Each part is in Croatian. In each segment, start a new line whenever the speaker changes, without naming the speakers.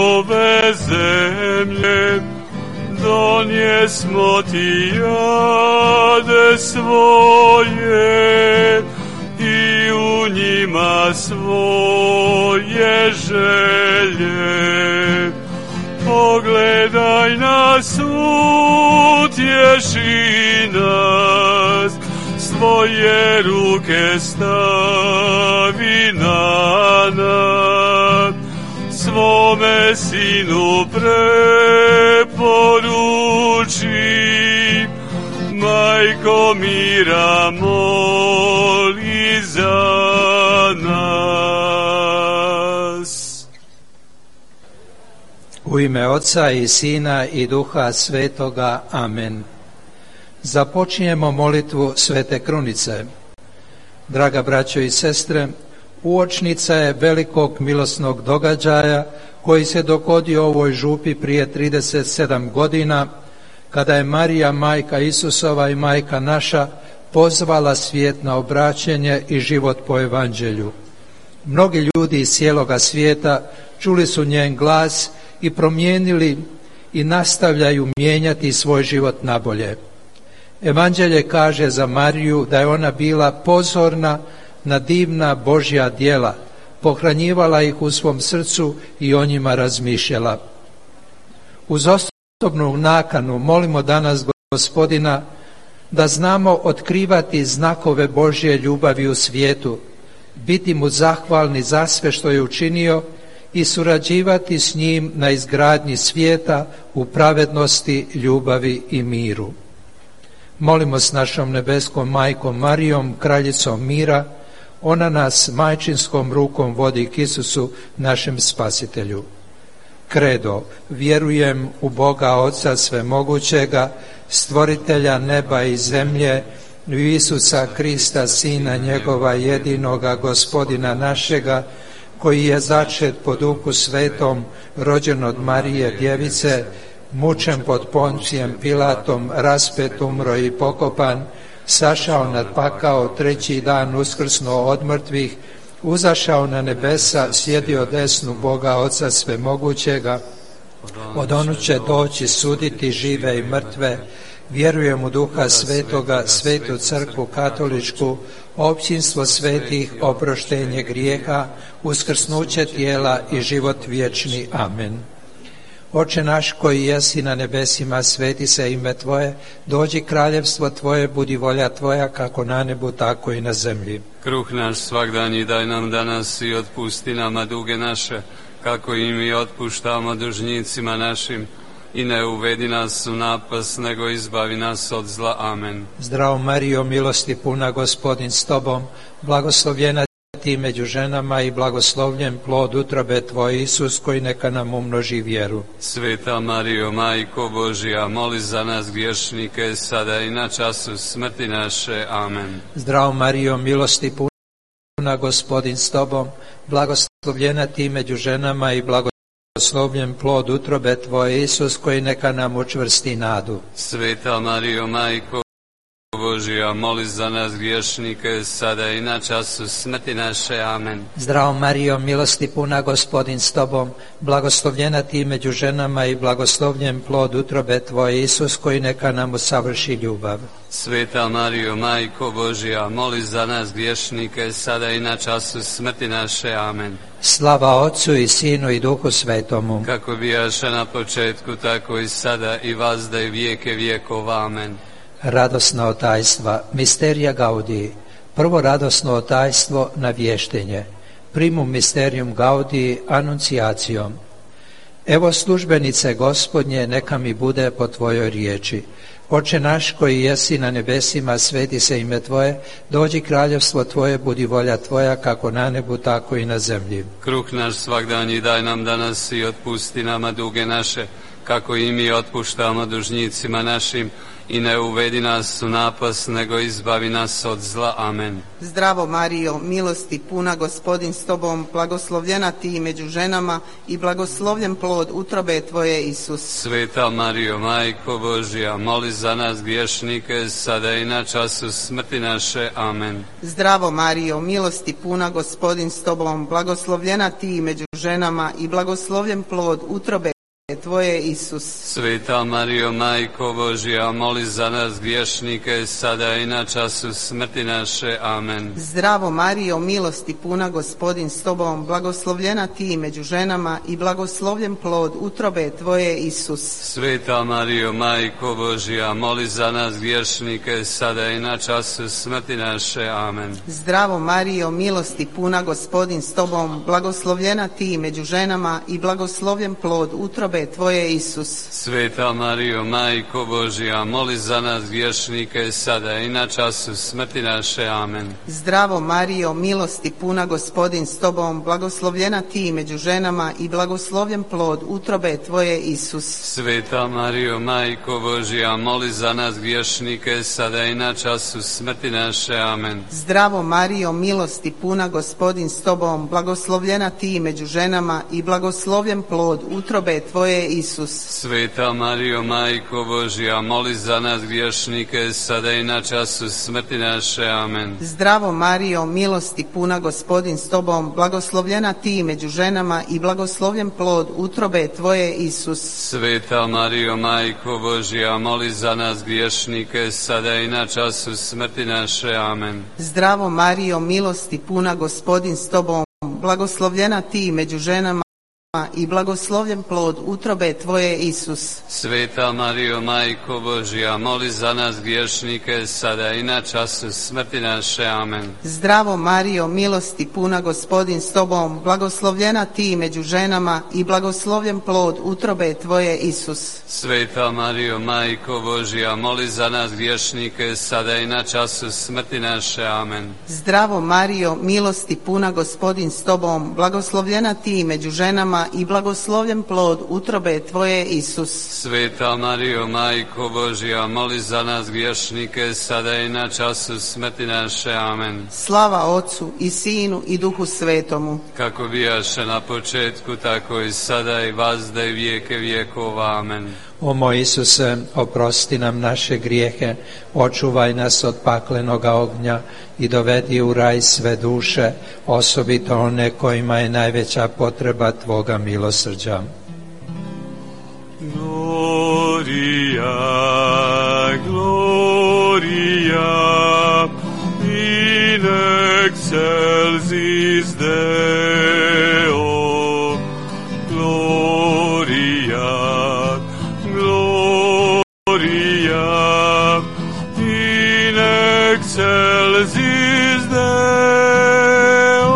ove zemlje, donijesmo ti jade svoje i u njima svoje želje. Pogledaj nas, utješi nas, svoje ruke stavi na nas, svome sinu preporuči, Majko mira, moli za nas.
U ime Oca i Sina i Duha Svetoga. Amen. Započinjemo molitvu Svete Krunice. Draga braćo i sestre, uočnica je velikog milosnog događaja koji se dogodio u ovoj župi prije 37 godina, kada je Marija, majka Isusova i majka naša, pozvala svijet na obraćenje i život po evanđelju. Mnogi ljudi iz cijeloga svijeta čuli su njen glas i promijenili i nastavljaju mijenjati svoj život nabolje. Evanđelje kaže za Mariju da je ona bila pozorna na divna Božja djela, pohranjivala ih u svom srcu i o njima razmišljala. Uz osobnu nakanu molimo danas Gospodina da znamo otkrivati znakove Božje ljubavi u svijetu, biti mu zahvalni za sve što je učinio i surađivati s njim na izgradnji svijeta u pravednosti, ljubavi i miru. Molimo s našom nebeskom majkom Marijom, kraljicom mira, ona nas majčinskom rukom vodi k Isusu, našem spasitelju. Kredo, vjerujem u Boga Oca svemogućega, stvoritelja neba i zemlje, u Isusa Krista, Sina njegova jedinoga, Gospodina našega, koji je začet po Duhu Svetom, rođen od Marije Djevice, mučen pod Poncijem Pilatom, raspet, umro i pokopan, sašao nad pakao, treći dan uskrsnuo od mrtvih, uzašao na nebesa, sjedio desnu Boga Oca svemogućega, od onu će doći suditi žive i mrtve. Vjerujem u Duha Svetoga, Svetu crkvu katoličku, općinstvo svetih, oproštenje grijeha, uskrsnuće tijela i život vječni. Amen. Oče naš koji jesi na nebesima, sveti se ime Tvoje, dođi kraljevstvo Tvoje, budi volja Tvoja kako na nebu, tako i na zemlji.
Kruh naš svagdanji daj nam danas i otpusti nama duge naše, kako i mi otpuštamo dužnicima našim. I ne uvedi nas u napast, nego izbavi nas od zla. Amen.
Zdravo Marijo, milosti puna, Gospodin s Tobom, blagoslovljena ti među ženama i blagoslovljen plod utrobe Tvoje, Isus, koji neka nam umnoži vjeru.
Sveta Marijo, Majko Božja, moli za nas griješnike, sada i na času smrti naše. Amen.
Zdravo Marijo, milosti puna, Gospodin s Tobom, blagoslovljena ti među ženama i blagoslovljen plod utrobe Tvoje, Isus, koji neka nam učvrsti nadu.
Sveta Marijo, Majko Božja, moli za nas griješnike, sada i na času smrti naše. Amen.
Zdravo Marijo, milosti puna, Gospodin s Tobom, blagoslovljena ti među ženama i blagoslovljen plod utrobe Tvoje, Isus, koji neka nam usavrši ljubav.
Sveta Marijo, Majko Božja, moli za nas griješnike, sada i na času smrti naše. Amen.
Slava Otcu i Sinu i Duhu Svetomu,
kako bijaše na početku, tako i sada i vazda i vijeke vjekova. Amen.
Radosna otajstva, misterija Gaudiji. Prvo radosno otajstvo, navještenje. Primum mysterium Gaudii anunciacijom. Evo službenice Gospodnje, neka mi bude po Tvojoj riječi. Oče naš koji jesi na nebesima, sveti se ime Tvoje, dođi kraljevstvo Tvoje, budi volja Tvoja kako na nebu, tako i na zemlji.
Kruh naš svagdanji daj nam danas i otpusti nama duge naše, kako i mi otpuštamo dužnicima našim, i ne uvedi nas u napast, nego izbavi nas od zla. Amen.
Zdravo Marijo, milosti puna, Gospodin s Tobom, blagoslovljena ti među ženama i blagoslovljen plod utrobe Tvoje, Isus.
Sveta Marijo, Majko Božja, moli za nas griješnike, sada i na času smrti naše. Amen.
Zdravo Marijo, milosti puna, Gospodin s Tobom, blagoslovljena ti među ženama i blagoslovljen plod utrobe Tvoje, Isus.
Sveta Marijo, Majko Božja, moli za nas griješnike, sada i na času smrti naše. Amen.
Zdravo Marijo, milosti puna, Gospodin s Tobom, blagoslovljena Ti među ženama i blagoslovljen plod utrobe Tvoje, Isus.
Sveta Marijo, Majko Božja, moli za nas griješnike, sada i na času smrti naše. Amen.
Zdravo Marijo, milosti puna, Gospodin s Tobom, blagoslovljena Ti među ženama i blagoslovljen plod utrobe Tvoje, Isus.
Sveta Marijo, Majko Božja, moli za nas griješnike, sada i na času smrti naše. Amen.
Zdravo Marijo, milosti puna, Gospodin s Tobom, blagoslovljena Ti među ženama i blagoslovljen plod utrobe Tvoje, Isus.
Sveta Marijo, Majko Božja, moli za nas griješnike, sada i na času smrti naše. Amen.
Zdravo Marijo, milosti puna, Gospodin s Tobom, blagoslovljena Ti među ženama i blagoslovljen plod utrobe Tvoje, Isus.
Sveta Marijo, Majko Božja, moli za nas griješnike, sada i na času smrti naše. Amen.
Zdravo Marijo, milosti puna, Gospodin s Tobom, blagoslovljena Ti među ženama i blagoslovljen plod utrobe Tvoje, Isus.
Sveta Marijo, Majko Božja, moli za nas griješnike, sada i na času smrti naše. Amen.
Zdravo Marijo, milosti puna, Gospodin s Tobom, blagoslovljena Ti među ženama i blagoslovljen plod utrobe Tvoje, Isus.
Sveta Marijo, Majko Božja, moli za nas griješnike, sada i na času smrti naše. Amen.
Zdravo Marijo, milosti puna, Gospodin s Tobom, blagoslovljena Ti među ženama i blagoslovljen plod utrobe Tvoje, Isus.
Sveta Marijo, Majko Božja, moli za nas griješnike, sada i na času smrti naše. Amen.
Zdravo Marijo, milosti puna, Gospodin s Tobom, blagoslovljena Ti među ženama i blagoslovljen plod utrobe Tvoje, Isus.
Sveta Marijo, Majko Božja, moli za nas griješnike, sada i na času smrti naše. Amen.
Slava Otcu i Sinu i Duhu Svetomu.
Kako bijaše na početku, tako i sada i vazda i vijeke vjekova. Amen.
O moj Isuse, oprosti nam naše grijehe, očuvaj nas od paklenoga ognja i dovedi u raj sve duše, osobito one kojima je najveća potreba Tvoga milosrđa.
Gloria, Gloria, in excelsis Deo, Gloria, Gloria, in excelsis Deo.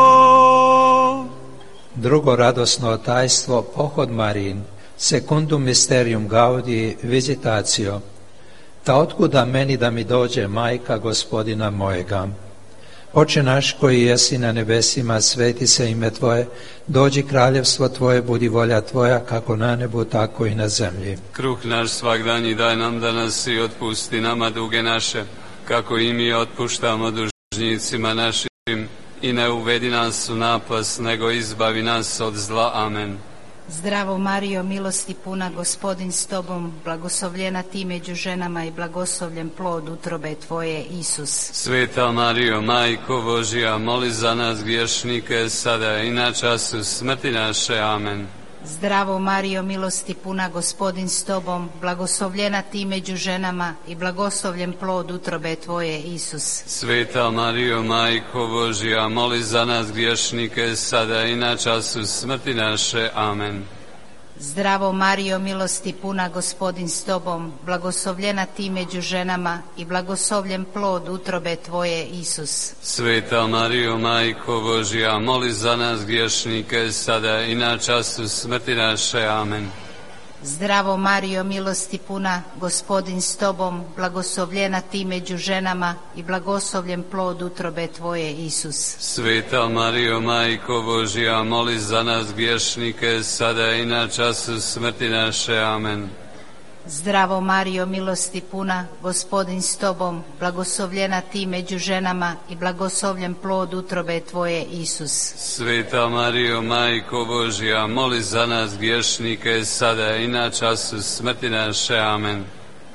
Drugo radosno tajstvo, pohod Marijin, secundum mysterium gaudii, visitatio. Ta otkuda meni da mi dođe majka Gospodina mojega? Oče naš koji jesi na nebesima, sveti se ime Tvoje, dođi kraljevstvo Tvoje, budi volja Tvoja, kako na nebu, tako i na zemlji.
Kruh naš svagdanji daj nam danas i otpusti nama duge naše, kako i mi otpuštamo dužnicima našim, i ne uvedi nas u napast, nego izbavi nas od zla. Amen.
Zdravo Marijo, milosti puna, Gospodin s Tobom, blagoslovljena Ti među ženama i blagoslovljen plod utrobe Tvoje, Isus.
Sveta Marijo, Majko Božja, moli za nas griješnike, sada i na času smrti naše. Amen.
Zdravo Marijo, milosti puna, Gospodin s Tobom, blagoslovljena Ti među ženama i blagoslovljen plod utrobe Tvoje, Isus.
Sveta Marijo, Majko Božja, moli za nas griješnike, sada i na času smrti naše. Amen.
Zdravo Marijo, milosti puna, Gospodin s Tobom, blagoslovljena Ti među ženama i blagoslovljen plod utrobe Tvoje, Isus.
Sveta Marijo, Majko Božja, moli za nas griješnike, sada i na času smrti naše. Amen.
Zdravo Marijo, milosti puna, Gospodin s Tobom, blagoslovljena Ti među ženama i blagoslovljen plod utrobe Tvoje, Isus.
Sveta Marijo, Majko Božja, moli za nas griješnike, sada i na času smrti naše. Amen.
Zdravo Marijo, milosti puna, Gospodin s Tobom, blagoslovljena Ti među ženama i blagoslovljen plod utrobe Tvoje, Isus.
Sveta Marijo, Majko Božja, moli za nas griješnike, sada i na času smrti naše. Amen.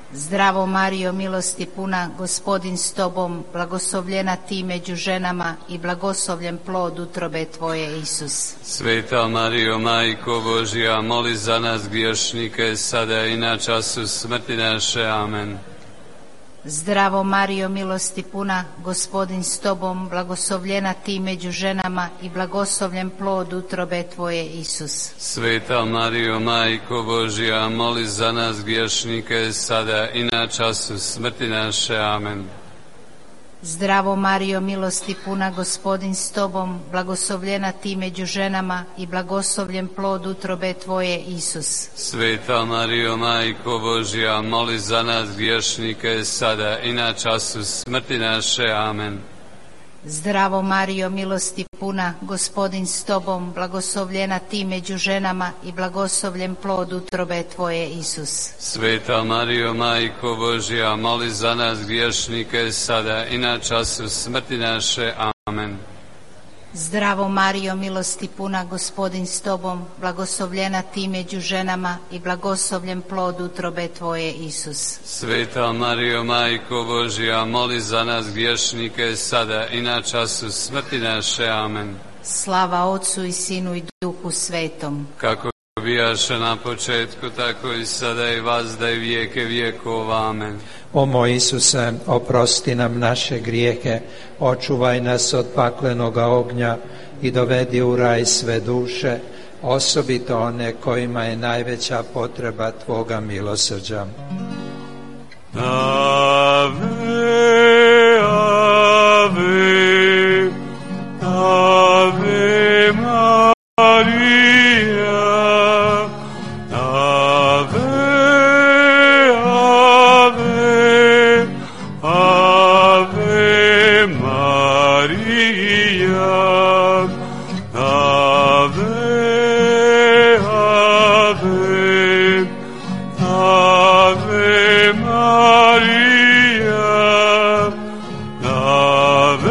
Zdravo Marijo, milosti puna, Gospodin s tobom, blagoslovljena ti među ženama i blagoslovljen plod utrobe tvoje, Isus.
Sveta Marijo, Majko Božja, moli za nas griješnike, sada i na času smrti naše. Amen.
Zdravo Marijo, milosti puna, Gospodin s tobom, blagoslovljena ti među ženama i blagoslovljen plod utrobe tvoje, Isus.
Sveta Marijo, Majko Božja, moli za nas griješnike, sada i na času smrti naše. Amen.
Zdravo Marijo, milosti puna, Gospodin s tobom, blagoslovljena ti među ženama i blagoslovljen plod utrobe tvoje, Isus.
Sveta Marijo, Majko Božja, moli za nas griješnike, sada i na času smrti naše. Amen.
Zdravo Marijo, milosti puna, Gospodin s tobom, blagoslovljena ti među ženama i blagoslovljen plod utrobe tvoje, Isus.
Sveta Marijo, Majko Božja, moli za nas griješnike, sada i na času smrti naše. Amen.
Zdravo Marijo, milosti puna, Gospodin s tobom, blagoslovljena ti među ženama i blagoslovljen plod utrobe tvoje, Isus.
Sveta Marijo, Majko Božja, moli za nas griješnike, sada i na času smrti naše. Amen.
Slava Otcu i Sinu i Duhu Svetom.
Kako bijaše na početku, tako i sada i vazda i vijeke vjekova. Amen.
O moj Isuse, oprosti nam naše grijehe, očuvaj nas od paklenoga ognja i dovedi u raj sve duše, osobito one kojima je najveća potreba Tvoga milosrđa.
Ave, ave, ave Maria, ave, ave, ave Maria, ave, ave, ave Maria, ave,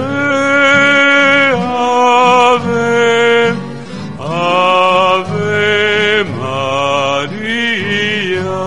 ave, ave Maria.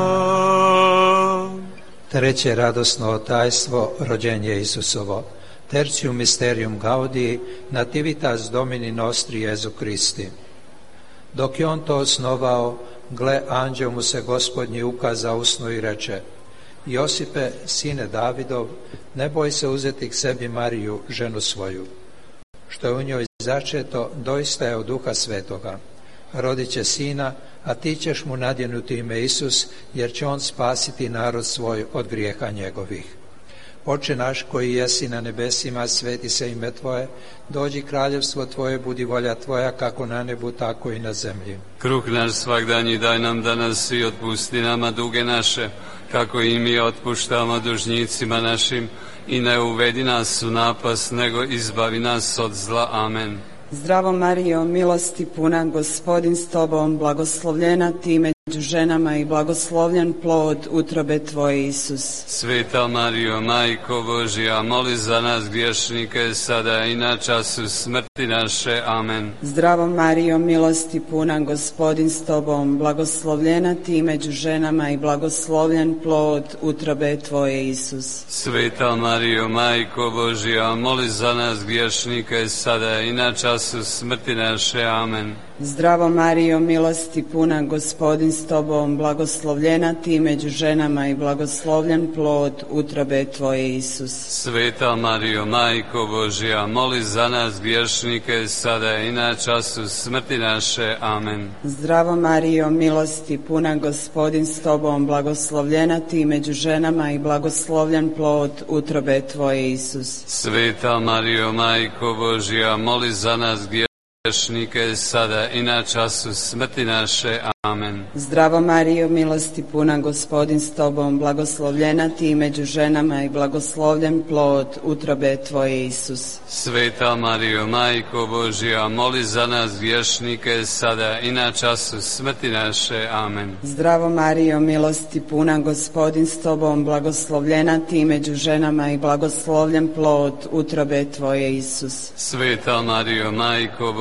Treće radosno tajstvo, rođenje Isusovo. Tertium mysterium gaudii, nativitas Domini nostri Jesu Christi. Dok je on to osnovao, gle, anđeo mu se Gospodnji ukazao u snu i reče: Josipe, sine Davidov, ne boj se uzeti k sebi Mariju, ženu svoju. Što je u njoj začeto, doista je od Duha Svetoga. Rodit će sina, a ti ćeš mu nadjenuti ime Isus, jer će on spasiti narod svoj od grijeha njegovih. Oče naš koji jesi na nebesima, sveti se ime Tvoje, dođi kraljevstvo Tvoje, budi volja Tvoja, kako na nebu, tako i na zemlji.
Kruh naš svagdanji daj nam danas i otpusti nama duge naše, kako i mi otpuštamo dužnicima našim, i ne uvedi nas u napast, nego izbavi nas od zla. Amen.
Zdravo Marijo, milosti puna, Gospodin s tobom, blagoslovljena ti među ženama i blagoslovljen plod utrobe tvoje, Isus.
Sveta Marijo, Majko Božja, moli za nas griješnike, sada i na času smrti naše. Amen.
Zdravo Marijo, milosti puna, Gospodin s tobom, blagoslovljena ti među ženama i blagoslovljen plod utrobe tvoje, Isus.
Sveta Marijo, Majko Božja, moli za nas griješnike, sada i na času smrti naše. Amen.
Zdravo Marijo, milosti puna, Gospodin s tobom, blagoslovljena ti među ženama i blagoslovljen plod utrobe tvoje, Isus.
Sveta Marijo, Majko Božja, moli za nas griješnike, sada i na času smrti naše. Amen.
Zdravo Marijo, milosti puna, Gospodin s tobom, blagoslovljena ti među ženama i blagoslovljen plod utrobe tvoje, Isus.
Sveta Marijo, Majko Božja, moli za nas griješnike, sada i na času smrti naše. Amen.
Zdravo Marijo, milosti puna, Gospodin s tobom, blagoslovljena ti među ženama i blagoslovljen plod utrobe tvoje, Isus.
Sveta Marijo, Majko Božja, moli za nas griješnike, sada i na času smrti naše. Amen.
Zdravo Marijo, milosti puna, Gospodin s tobom, blagoslovljena ti među ženama i blagoslovljen plod utrobe tvoje, Isus.
Sveta Marijo, Majko Božja,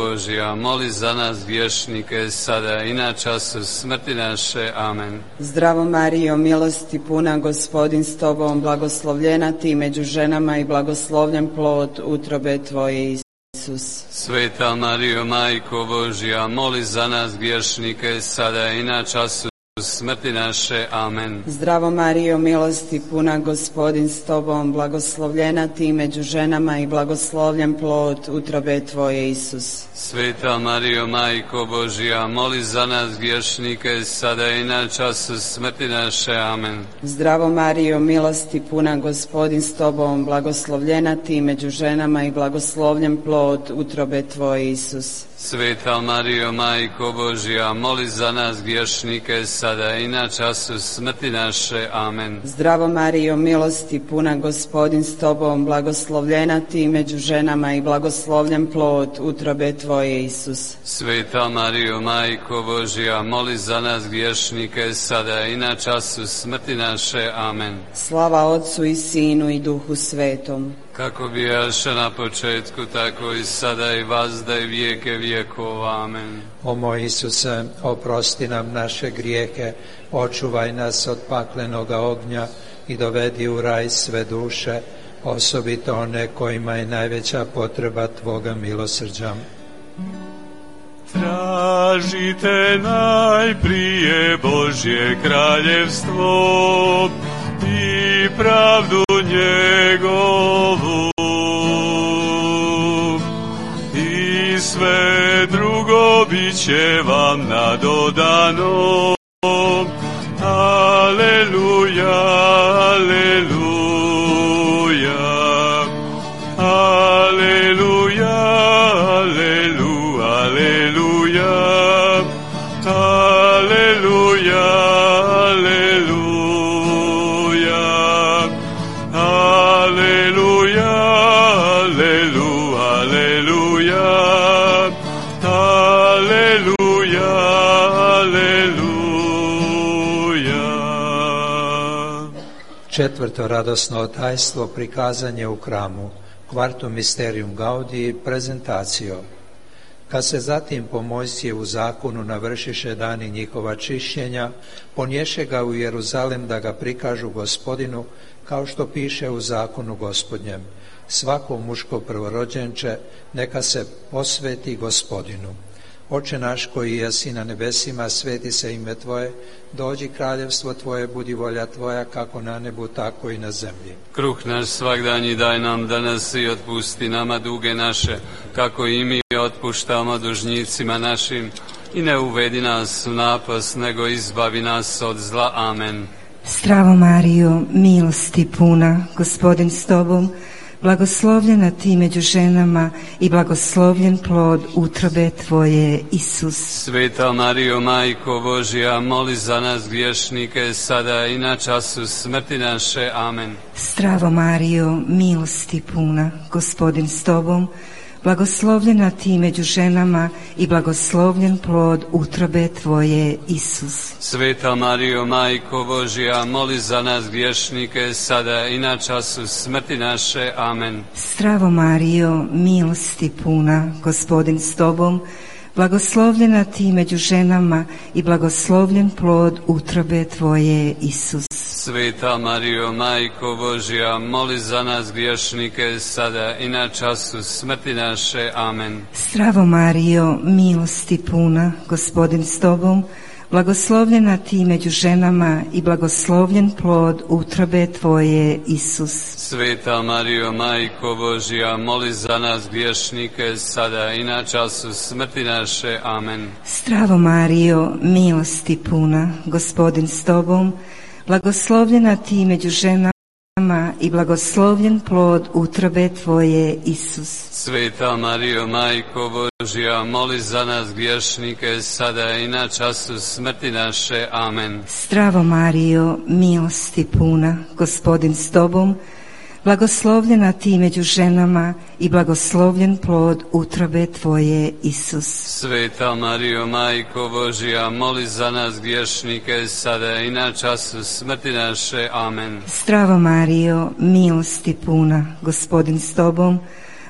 Božja, moli za nas griješnike, sada i na času smrti naše. Amen.
Zdravo Marijo, milosti puna, Gospodin s tobom, blagoslovljena ti među ženama i blagoslovljen plod utrobe tvoje, Isus.
Sveta Marijo, Majko Božja, moli za nas griješnike, sada i na času smrti naše. Amen.
Zdravo Marijo, milosti puna, Gospodin s tobom, blagoslovljena ti među ženama i blagoslovljen plod utrobe tvoje, Isus.
Sveta Marijo, Majko Božja, moli za nas griješnike, sada i na času smrti naše. Amen.
Zdravo Marijo, milosti puna, Gospodin s tobom, blagoslovljena ti među ženama i blagoslovljen plod utrobe tvoje, Isus.
Sveta Marijo, Majko Božja, moli za nas griješnike, sada i na času smrti naše. Amen.
Zdravo Marijo, milosti puna, Gospodin s tobom, blagoslovljena ti među ženama i blagoslovljen plod utrobe tvoje, Isus.
Sveta Marijo, Majko Božja, moli za nas griješnike, sada i na času smrti naše. Amen.
Slava Otcu i Sinu i Duhu Svetom.
Kako bijaše na početku, tako i sada i vazda i vijeke vjekova. Amen.
O moj Isuse, oprosti nam naše grijehe, očuvaj nas od paklenoga ognja i dovedi u raj sve duše, osobito one kojima je najveća potreba Tvoga milosrđa.
Tražite najprije Božje kraljevstvo i pravdu njegovu, i sve drugo bit će vam nadodano. Aleluja, aleluja, aleluja, aleluja, aleluja, aleluja, aleluja, aleluja, aleluja, aleluja.
Četvrto radosno tajstvo, prikazanje u hramu, Quartum Mysterium Gaudii, prezentacio. Kad se zatim po Mojsijevu zakonu navršiše dani njihova čišćenja, ponješe ga u Jeruzalem da ga prikažu Gospodinu, kao što piše u zakonu Gospodnjem. Svako muško prvorođenče neka se posveti Gospodinu. Oče naš koji jesi na nebesima, sveti se ime Tvoje, dođi kraljevstvo Tvoje, budi volja Tvoja, kako na nebu, tako i na zemlji.
Kruh naš svagdanji daj nam danas i otpusti nama duge naše, kako i mi otpuštamo dužnicima našim, i ne uvedi nas u napast, nego izbavi nas od zla. Amen.
Zdravo Marijo, milosti puna, Gospodin s tobom, blagoslovljena ti među ženama i blagoslovljen plod utrobe tvoje, Isus.
Sveta Marijo, Majko Božja, moli za nas griješnike, sada i na času smrti naše. Amen.
Zdravo Marijo, milosti puna, Gospodin s tobom, blagoslovljena ti među ženama i blagoslovljen plod utrobe tvoje, Isus.
Sveta Marijo, Majko Božja, moli za nas griješnike, sada i na času smrti naše. Amen.
Zdravo Marijo, milosti puna, Gospodin s tobom, blagoslovljena ti među ženama i blagoslovljen plod utrobe tvoje, Isus.
Sveta Marijo, Majko Božja, moli za nas griješnike, sada i na času smrti naše. Amen.
Zdravo Marijo, milosti puna, Gospodin s tobom, blagoslovljena ti među ženama i blagoslovljen plod utrobe tvoje, Isus.
Sveta Marijo, Majko Božja, moli za nas griješnike, sada i na času smrti naše. Amen.
Zdravo Marijo, milosti puna, Gospodin s tobom, blagoslovljena ti među ženama i blagoslovljen plod utrobe tvoje, Isus.
Sveta Marijo, Majko Božja, moli za nas griješnike, sada i na času smrti naše. Amen.
Zdravo Marijo, milosti puna, Gospodin s tobom, blagoslovljena ti među ženama i blagoslovljen plod utrobe tvoje, Isus.
Sveta Marijo, Majko Božja, moli za nas griješnike, sada i na času smrti naše. Amen.
Zdravo Marijo, milosti puna, Gospodin s tobom,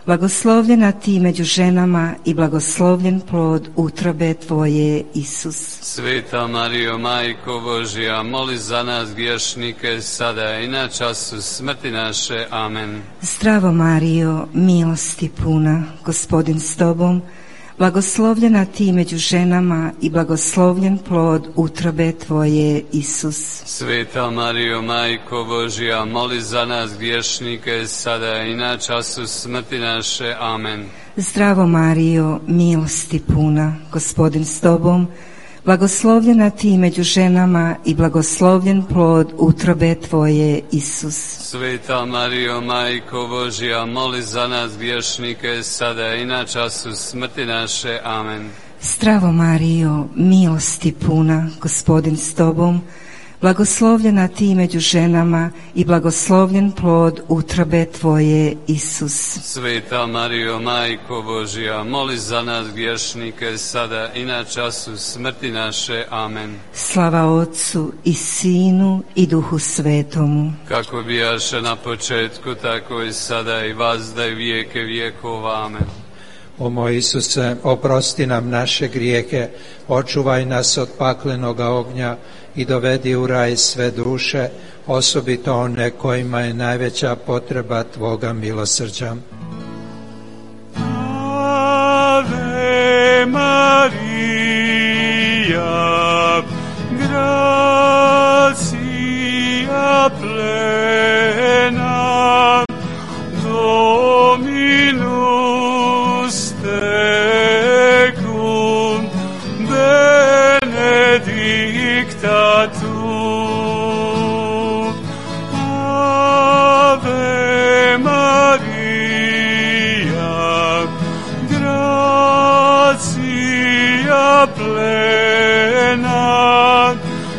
blagoslovljena ti među ženama i blagoslovljen plod utrobe tvoje, Isus.
Sveta Marijo, Majko Božja, moli za nas griješnike, sada i na času smrti naše. Amen.
Zdravo Marijo, milosti puna, Gospodin s tobom, blagoslovljena ti među ženama i blagoslovljen plod utrobe tvoje, Isus.
Sveta Marijo, Majko Božja, moli za nas griješnike, sada i na času smrti naše. Amen.
Zdravo Marijo, milosti puna, Gospodin s tobom, blagoslovljena ti među ženama i blagoslovljen plod utrobe tvoje, Isus.
Sveta Marijo, Majko Božja, moli za nas griješnike, sada i na času smrti naše. Amen.
Zdravo Marijo, milosti puna, Gospodin s tobom, blagoslovljena ti među ženama i blagoslovljen plod utrobe tvoje, Isus.
Sveta Marijo, Majko Božja, moli za nas griješnike, sada i na času smrti naše. Amen.
Slava Otcu i Sinu i Duhu Svetomu.
Kako bijaše na početku, tako i sada i vazda i vijeke vjekova. Amen.
O moj Isuse, oprosti nam naše grijehe, očuvaj nas od paklenoga ognja i dovedi u raj sve duše, osobito one kojima je najveća potreba Tvoga milosrđa.
Ave Maria, gratia plena, Dominus tecum, benedicta tu. Ave Maria, gratia plena,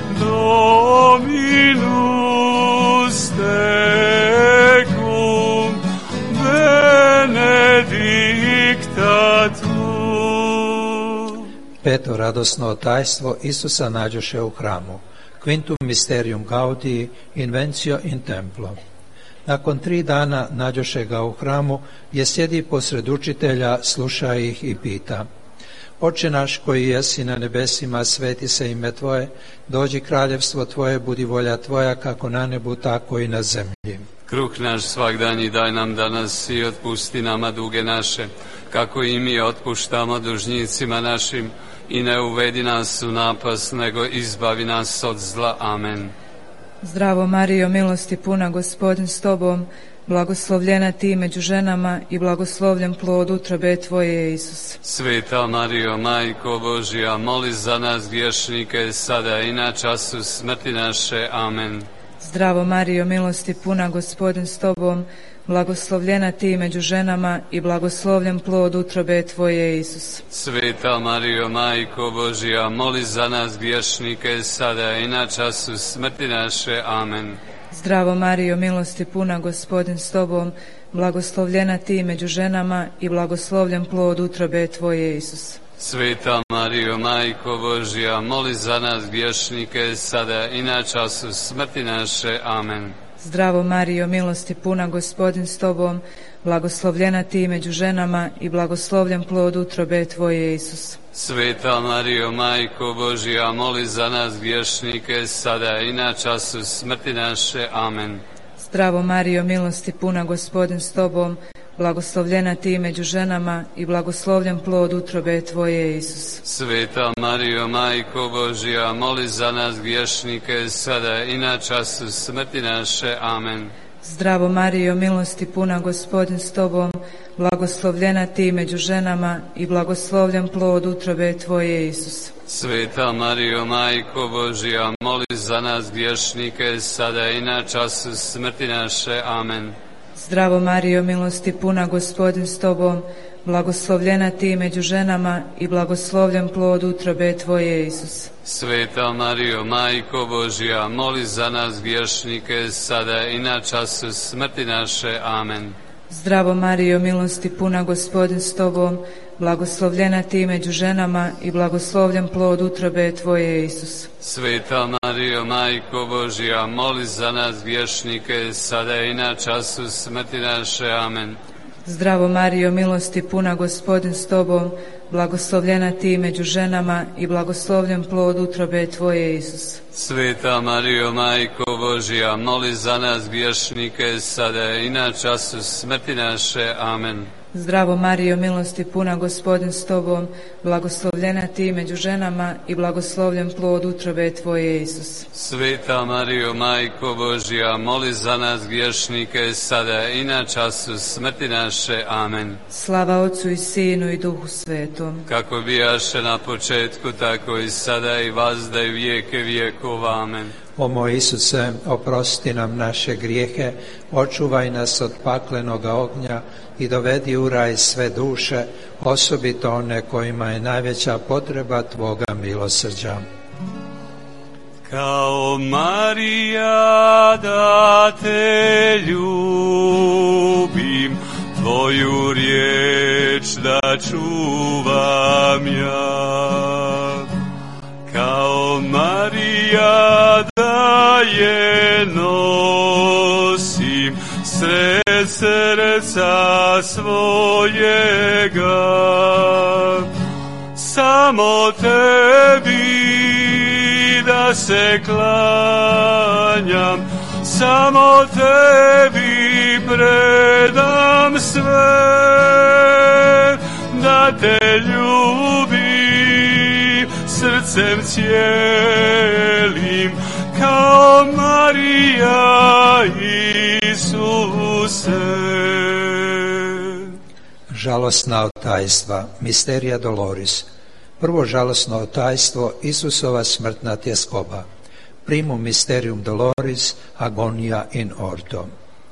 Dominus tecum, benedicta tu.
Peto radosno tajstvo Isusa nađoše u hramu. Quintum mysterium gaudii, invencio in templo. Nakon 3 dana nađoše ga u hramu, gdje sjedi posred učitelja, sluša ih i pita: Oče naš koji jesi na nebesima, sveti se ime Tvoje, dođi kraljevstvo Tvoje, budi volja Tvoja, kako na nebu, tako i na zemlji.
Kruh naš svagdanji daj nam danas i otpusti nama duge naše, kako i mi otpuštamo dužnicima našim, i ne uvedi nas u napast, nego izbavi nas od zla. Amen.
Zdravo Marijo, milosti puna, Gospodin s tobom, blagoslovljena ti među ženama i blagoslovljen plod utrobe tvoje, Isus.
Sveta Marijo, Majko Božja, moli za nas griješnike, sada i na času smrti naše. Amen.
Zdravo Marijo, milosti puna, Gospodin s tobom, blagoslovljena ti među ženama i blagoslovljen plod utrobe tvoje, Isus.
Sveta Marijo, Majko Božja, moli za nas griješnike, sada i na času smrti naše. Amen.
Zdravo Marijo, milosti puna, Gospodin s tobom, blagoslovljena ti među ženama i blagoslovljen plod utrobe tvoje, Isus.
Sveta Marijo, Majko Božja, moli za nas griješnike, sada i na času smrti naše. Amen.
Zdravo Marijo, milosti puna, Gospodin s tobom, blagoslovljena ti među ženama i blagoslovljen plod utrobe tvoje, Isus.
Sveta Marijo, Majko Božja, moli za nas griješnike, sada i na času smrti naše. Amen.
Zdravo Marijo, milosti puna, Gospodin s tobom, blagoslovljena ti među ženama i blagoslovljen plod utrobe tvoje, Isus.
Sveta Marijo, Majko Božja, moli za nas griješnike, sada i na času smrti naše. Amen.
Zdravo Marijo, milosti puna, Gospodin s tobom, blagoslovljena ti među ženama i blagoslovljen plod utrobe tvoje, Isus.
Sveta Marijo, Majko Božja, moli za nas griješnike, sada i na času smrti naše. Amen.
Zdravo Marijo, milosti puna, Gospodin s tobom, blagoslovljena ti među ženama i blagoslovljen plod utrobe tvoje, Isus.
Sveta Marijo, Majko Božja, moli za nas griješnike, sada i na času smrti naše. Amen.
Zdravo Marijo, milosti puna, Gospodin s tobom, blagoslovljena ti među ženama i blagoslovljen plod utrobe tvoje, Isus.
Sveta Marijo, Majko Božja, moli za nas griješnike, sada i na času smrti naše. Amen.
Zdravo Marijo, milosti puna, Gospodin s tobom, blagoslovljena ti među ženama i blagoslovljen plod utrobe tvoje, Isus.
Sveta Marijo, Majko Božja, moli za nas griješnike, sada i na času smrti naše. Amen.
Zdravo Marijo, milosti puna, Gospodin s tobom, blagoslovljena ti među ženama i blagoslovljen plod utrobe tvoje, Isus.
Sveta Marijo, Majko Božja, moli za nas griješnike, sada i na času smrti naše. Amen.
Slava Otcu i Sinu i Duhu Svetom.
Kako bijaše na početku, tako i sada i vazda i vijeke vijekova. Amen.
O moj Isuse, oprosti nam naše grijehe, očuvaj nas od paklenoga ognja i dovedi u raj sve duše, osobito one kojima je najveća potreba Tvoga milosrđa.
Kao Marija da te ljubim, Tvoju riječ da čuvam ja. Kao Marija da je nosim sred srca svojega, samo tebi da se klanjam, samo tebi predam sve, da te ljubim srcem cijelim, kao Marija Isuse.
Žalosna tajstva, misterija Doloris. Prvo žalosno tajstvo, Isusova smrtna tjeskoba. Primum mysterium Doloris, agonia in orto.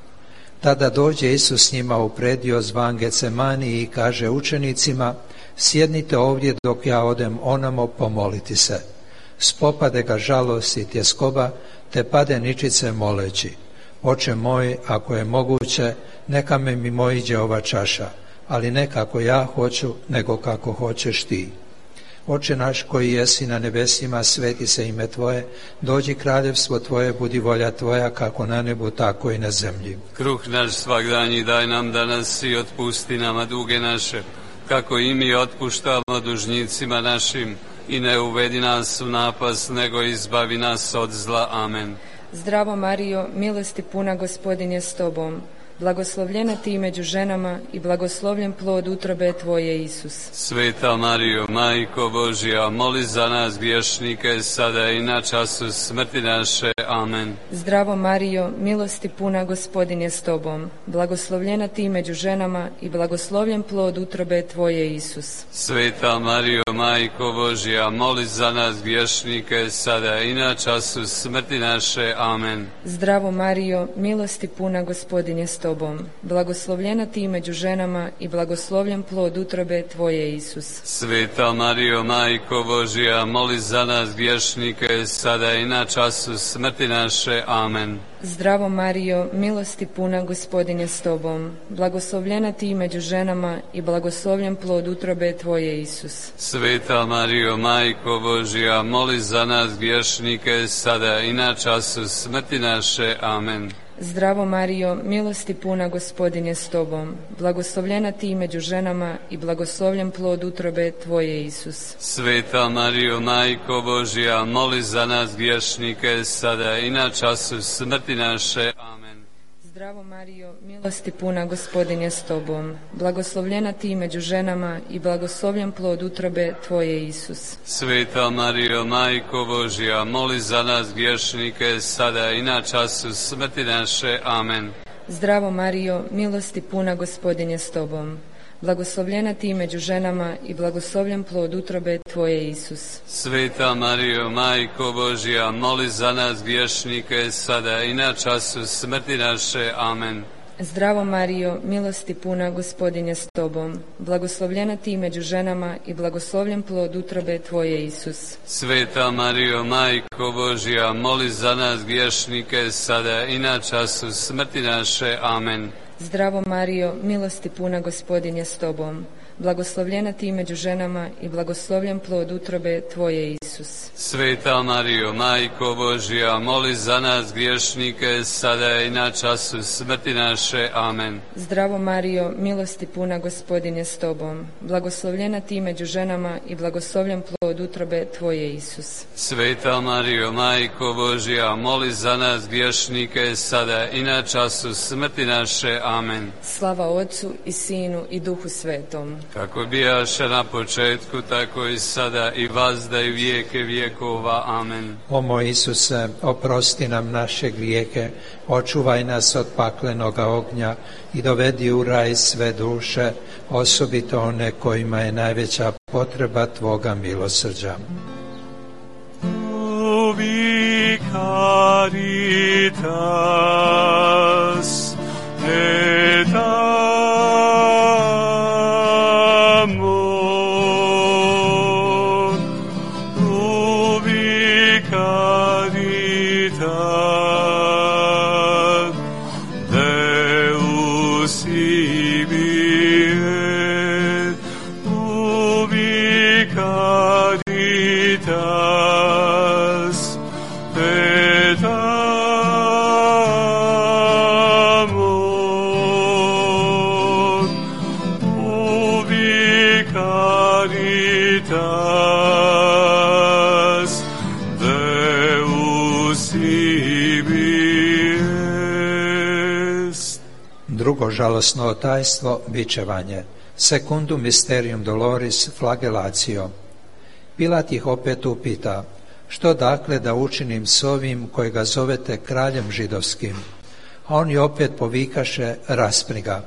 Tada dođe Isus s njima u predio zvan Getsemani i kaže učenicima: sjednite ovdje dok ja odem onamo pomoliti se. Spopade ga žalost i tjeskoba, te pade ničice moleći: Oče moj, ako je moguće, neka me mimoiđe ova čaša, ali ne kako ja hoću, nego kako hoćeš ti. Oče naš koji jesi na nebesima, sveti se ime Tvoje, dođi kraljevstvo Tvoje, budi volja Tvoja, kako na nebu, tako i na zemlji.
Kruh naš svagdanji daj nam danas i otpusti nama duge naše, kako i mi otpuštamo dužnicima našim, i ne uvedi nas u napast, nego izbavi nas od zla. Amen.
Zdravo Marijo, milosti puna, Gospodin je s tobom. Blagoslovljena ti među ženama i blagoslovljen plod utrobe tvoje, Isus.
Sveta Marijo, Majko Božja, moli za nas griješnike, sada i na času smrti naše. Amen.
Zdravo Marijo, milosti puna, Gospodin je s tobom. Blagoslovljena ti među ženama i blagoslovljen plod utrobe tvoje, Isus.
Sveta Marijo, Majko Božja, moli za nas griješnike, sada i na času smrti naše. Amen.
Zdravo Marijo, milosti puna, Gospodin je s tobom. Blagoslovljena ti među ženama i blagoslovljen plod utrobe tvoje, Isus.
Sveta Marijo, Majko Božja, moli za nas griješnike, sada i na času smrti naše. Amen.
Zdravo Marijo, milosti puna, Gospodin je s tobom. Blagoslovljena ti među ženama i blagoslovljen plod utrobe tvoje, Isus.
Sveta Marijo, Majko Božja, moli za nas griješnike, sada i na času smrti naše. Amen.
Zdravo Marijo, milosti puna, Gospodin je s tobom. Blagoslovljena ti među ženama i blagoslovljen plod utrobe tvoje, Isus.
Sveta Marijo, Majko Božja, moli za nas griješnike, sada i na času smrti naše. Amen.
Zdravo Marijo, milosti puna, Gospodin je s tobom. Blagoslovljena ti među ženama i blagoslovljen plod utrobe tvoje, Isus.
Sveta Marijo, Majko Božja, moli za nas griješnike, sada i na času smrti naše. Amen.
Zdravo Marijo, milosti puna, Gospodin je s tobom. Blagoslovljena ti među ženama i blagoslovljen plod utrobe tvoje, Isus.
Sveta Marijo, Majko Božja, moli za nas griješnike, sada i na času smrti naše. Amen.
Zdravo Marijo, milosti puna, Gospodin je s tobom. Blagoslovljena ti među ženama i blagoslovljen plod utrobe tvoje, Isus.
Sveta Marijo, Majko Božja, moli za nas griješnike, sada i na času smrti naše. Amen.
Zdravo Marijo, milosti puna, Gospodin je s tobom. blagoslovljena ti među ženama i blagoslovljen plod utrobe tvoje, Isus.
Sveta Marijo, Majko Božja, moli za nas griješnike, sada i na času smrti naše. Amen.
Zdravo Marijo, milosti puna, Gospodin je s tobom. Blagoslovljena ti među ženama i blagoslovljen plod utrobe tvoje, Isus.
Sveta Marijo, Majko Božja, moli za nas griješnike, sada i na času smrti naše. Amen.
Slava Otcu i Sinu i Duhu Svetom.
Kako bijaše na početku, tako i sada i vazda i vijeke vjekova. Amen.
O moj Isuse, oprosti nam naše grijehe, očuvaj nas od paklenoga ognja i dovedi u raj sve duše, osobito one kojima je najveća potreba Tvoga milosrđa.
Ubi caritas et amor, ubi caritas Deus ibi et, ubi caritas et amor, ubi caritas Deus ibi est.
Drugo žalosno tajstvo, bičevanje. Secundum mysterium doloris flagelatio. Pilat ih opet upita, što dakle da učinim s ovim kojega zovete kraljem židovskim? A oni opet povikaše, raspni ga.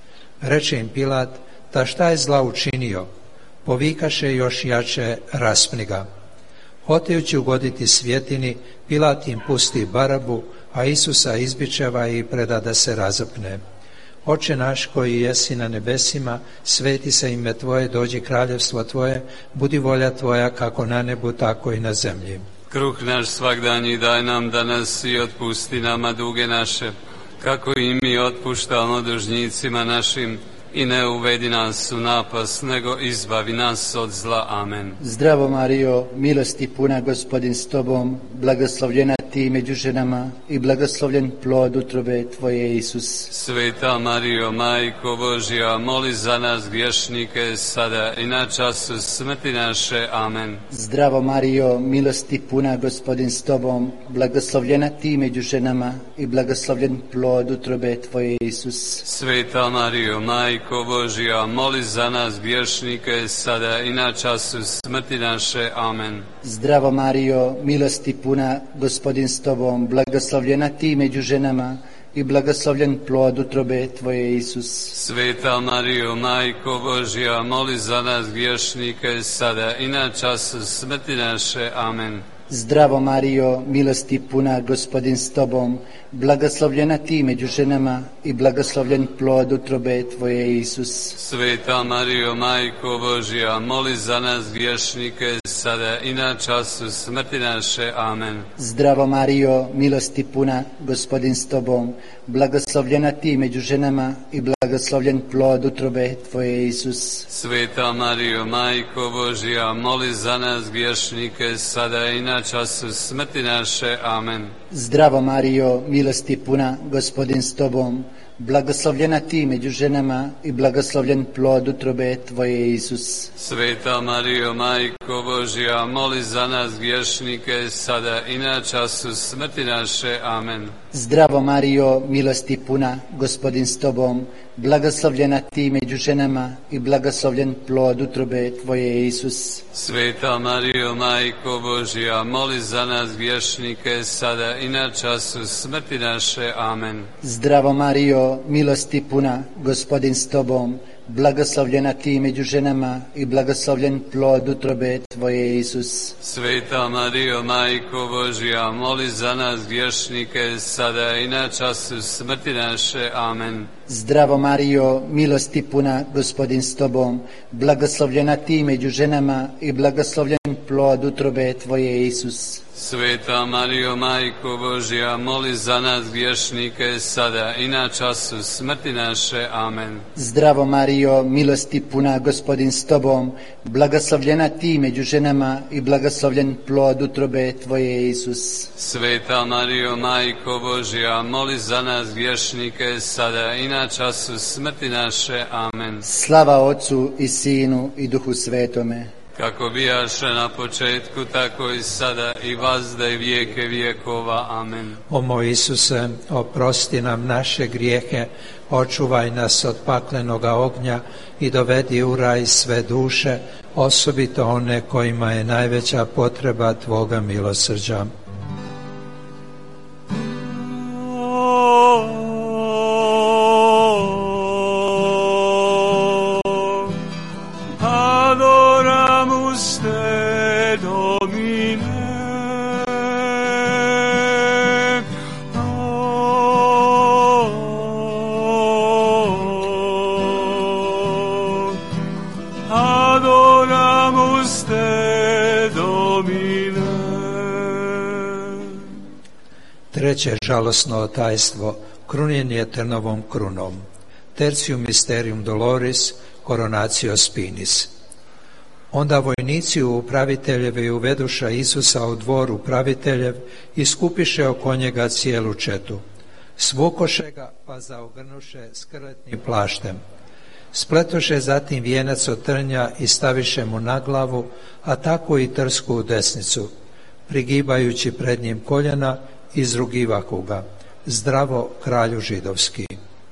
Reče im Pilat, ta šta je zla učinio? Povikaše još jače, raspni ga. Hotejući ugoditi svjetini, Pilat im pusti Barabu, a Isusa izbičeva i preda da se razapne. Oče naš koji jesi na nebesima, sveti se ime Tvoje, dođi kraljevstvo Tvoje, budi volja Tvoja kako na nebu, tako i na zemlji.
Kruh naš svagdanji daj nam danas i otpusti nama duge naše, kako i mi otpuštamo dužnicima našim, i ne uvedi nas u napast, nego izbavi nas od zla. Amen.
Zdravo Marijo, milosti puna, Gospodin s tobom, blagoslovljena ti među ženama i blagoslovljen plod utrobe Tvoje, Isus.
Sveta Marijo, Majko Božja, moli za nas griješnike, sada i na času smrti naše. Amen.
Zdravo Marijo, milosti puna, Gospodin s tobom, blagoslovljena ti među ženama i blagoslovljen plod utrobe Tvoje, Isus.
Sveta Marijo, Majko Božja, moli za nas griješnike, sada i na času smrti naše. Amen.
Zdravo Marijo, milosti puna, Gospodin s tobom, blagoslovljena ti među ženama i blagoslovljen plod utrobe Tvoje, Isus.
Sveta Marijo, Majko Božja, moli za nas griješnike, sada i na času smrti naše. Amen.
Zdravo Marijo, milosti puna, Gospodin s tobom, blagoslovljena ti među ženama i blagoslovljen plod utrobe Tvoje, Isus.
Sveta Marijo, Majko Božja, moli za nas griješnike, sada i na času smrti naše. Amen.
Zdravo Marijo, milosti puna, Gospodin s tobom, blagoslovljena ti među ženama i blagoslovljen plod utrobe Tvoje, Isus.
Sveta Marijo, Majko Božja, moli za nas griješnike, sada i na času smrti naše. Amen.
Zdravo Marijo, milosti puna, Gospodin s tobom, blagoslovljena ti među ženama i blagoslovljen plod utrobe Tvoje, Isus.
Sveta Marijo, Majko Božja, moli za nas griješnike, sada i na času smrti naše. Amen.
Zdravo Marijo, milosti puna, Gospodin s tobom, blagoslovljena ti među ženama i blagoslovljen plod utrobe Tvoje, Isus.
Sveta Marijo, Majko Božja, moli za nas griješnike, sada i na času smrti naše. Amen.
Zdravo Marijo, milosti puna, Gospodin s tobom, blagoslovljena ti među ženama i blagoslovljen plod utrobe Tvoje, Isus.
Sveta Marijo, Majko Božja, moli za nas griješnike, sada i na času smrti naše. Amen.
Zdravo Marijo, milosti puna, Gospodin s tobom, blagoslovljena ti među ženama i blagoslovljen plod utrobe Tvoje, Isus.
Sveta Marijo, Majko Božja, moli za nas griješnike, sada i na času smrti naše. Amen.
Zdravo Marijo, milosti puna, Gospodin s Tobom, blagoslovljena Ti među ženama i blagoslovljen plod utrobe Tvoje, Isus.
Sveta Marijo, Majko Božja, moli za nas griješnike, sada i na času smrti naše. Amen.
Slava Otcu i Sinu i Duhu Svetome.
Kako bijaše na početku, tako i sada i vazda i vijeke vijekova. Amen.
O moj Isuse, oprosti nam naše grijehe, očuvaj nas od paklenoga ognja i dovedi u raj sve duše, osobito one kojima je najveća potreba Tvoga milosrđa.
Te Domine, adoramus te Domine.
Treće žalosno tajstvo, krunjenje trnovom krunom. Tertium mysterium doloris, coronatio spinis. Onda vojnici u upraviteljevi uveduša Isusa u dvor upraviteljev i skupiše oko njega cijelu četu. Svukoše ga pa zaogrnuše skrletnim plaštem. Spletoše zatim vijenac od trnja i staviše mu na glavu, a tako i trsku u desnicu. Prigibajući pred njim koljena, izrugivahu ga. Zdravo, kralju židovski.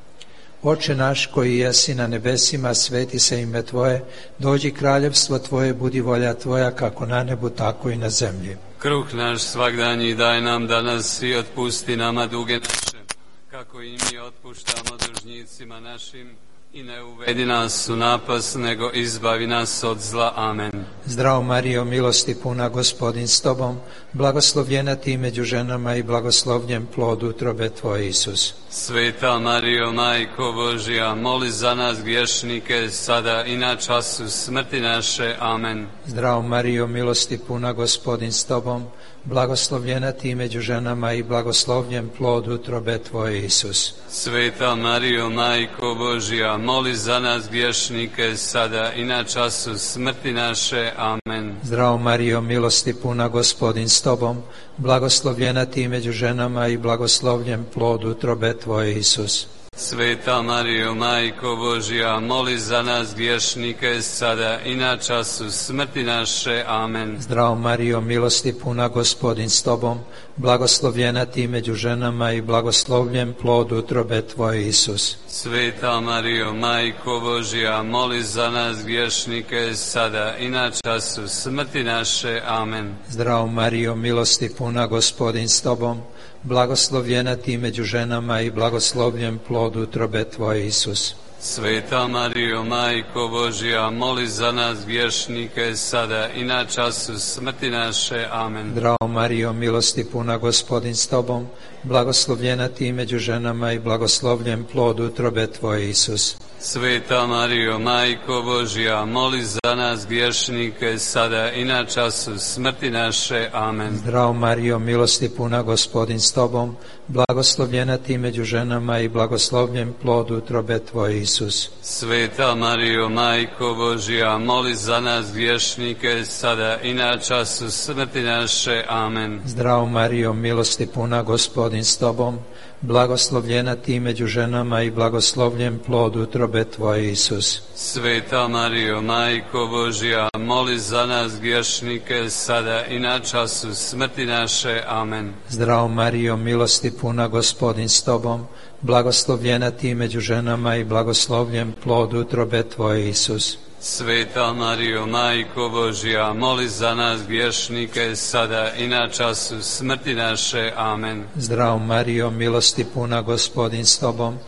Oče naš koji jesi na nebesima, sveti se ime Tvoje, dođi kraljevstvo Tvoje, budi volja Tvoja kako na nebu, tako i na zemlji.
Kruh naš svagdanji daj nam danas i otpusti nama duge naše, kako i mi otpuštamo dužnicima našim, i ne uvedi nas u napast, nego izbavi nas od zla. Amen.
Zdravo Marijo, milosti puna, Gospodin s Tobom, blagoslovljena Ti među ženama i blagoslovljen plod utrobe Tvoje, Isus.
Sveta Marijo, Majko Božja, moli za nas griješnike, sada i na času smrti naše. Amen.
Zdravo Marijo, milosti puna, Gospodin s Tobom, blagoslovljena Ti među ženama i blagoslovljen plod utrobe Tvoje, Isus.
Sveta Marijo, Majko Božja, moli za nas griješnike, sada i na času smrti naše. Amen.
Zdravo Marijo, milosti puna, Gospodin s Tobom, blagoslovljena Ti među ženama i blagoslovljen plod utrobe Tvoje, Isus.
Sveta Marijo, Majko Božja, moli za nas griješnike, sada i na času smrti naše. Amen.
Zdravo Marijo, milosti puna, Gospodin s Tobom, blagoslovljena Ti među ženama i blagoslovljen plod utrobe Tvoje, Isus.
Sveta Marijo, Majko Božja, moli za nas griješnike, sada i na času smrti naše. Amen.
Zdravo Marijo, milosti puna, Gospodin s Tobom, blagoslovljena Ti među ženama i blagoslovljen plod utrobe Tvoje, Isus.
Sveta Marijo, Majko Božja, moli za nas griješnike, sada i na času smrti naše. Amen.
Zdravo Marijo, milosti puna, Gospodin s Tobom, blagoslovljena Ti među ženama i blagoslovljen plod utrobe Tvoje, Isus.
Sveta Marijo, Majko Božja, moli za nas griješnike, sada i na času smrti naše. Amen.
Zdravo Marijo, milosti puna, Gospodin s Tobom, blagoslovljena Ti među ženama i blagoslovljen plod utrobe Tvoje, Isus.
Sveta Marijo, Majko Božja, moli za nas griješnike, sada i na času smrti naše. Amen.
Zdravo Marijo, milosti puna, Gospodin s Tobom, blagoslovljena Ti među ženama i blagoslovljen plod utrobe Tvoje, Isus.
Sveta Marijo, Majko Božja, moli za nas griješnike, sada i na času smrti naše. Amen.
Zdravo Marijo, milosti puna, Gospodin s Tobom, blagoslovljena Ti među ženama i blagoslovljen plod utrobe Tvoje, Isus.
Sveta Marijo, Majko Božja, moli za nas griješnike, sada i na času smrti naše. Amen.
Zdravo Marijo, milosti puna, Gospodin s Tobom,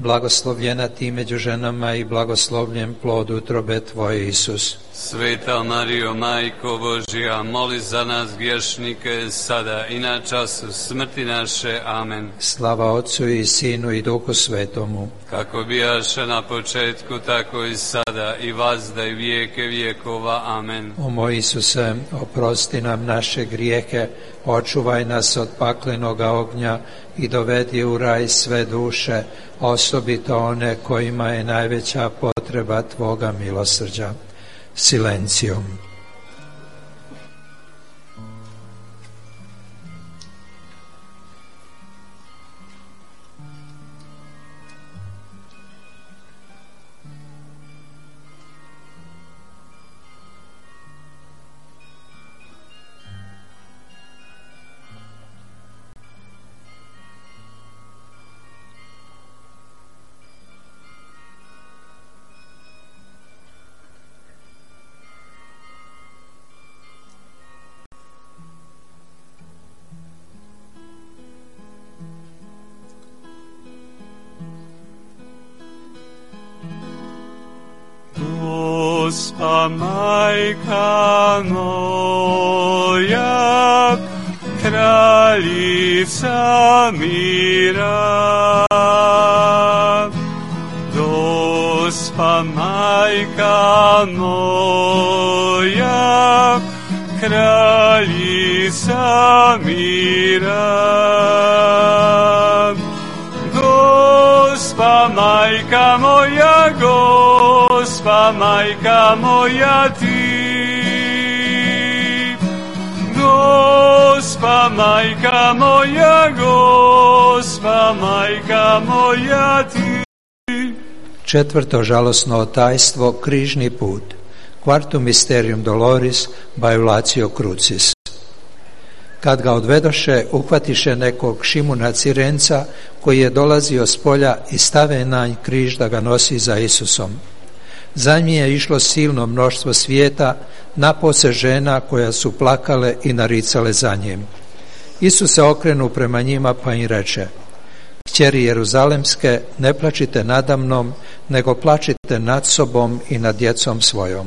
blagoslovljena ti među ženama i blagoslovljen plod utrobe tvoje, Isus.
Sveta Marijo, Majko Božja, moli za nas griješnike, sada i na času smrti naše. Amen.
Slava Otcu i Sinu i Duhu Svetomu.
Kako bijaše na početku, tako i sada, i vazda i vijeke vijekova. Amen.
O moj Isuse, oprosti nam naše grijehe, očuvaj nas od paklenoga ognja i dovedi u raj sve duše, osobito one kojima je najveća potreba Tvoga milosrđa. Silencijom.
Gospa majka moja, kraljica mira. Gospa majka moja, kraljica mira. Gospa majka moja, Gospa majka moja ti, Gospa majka moja, Gospa majka moja ti.
Četvrto žalosno tajstvo, križni put. Quartum mysterium doloris, baiulatio crucis. Kad ga odvedoše, uhvatiše nekog Šimuna Cirenca, koji je dolazio s polja, i stave na nj križ da ga nosi za Isusom. Za njim je išlo silno mnoštvo svijeta, napose žena koja su plakale i naricale za njim. Isus se okrenu prema njima pa im reče: Kćeri Jeruzalemske, ne plačite nadamnom, nego plačite nad sobom i nad djecom svojom.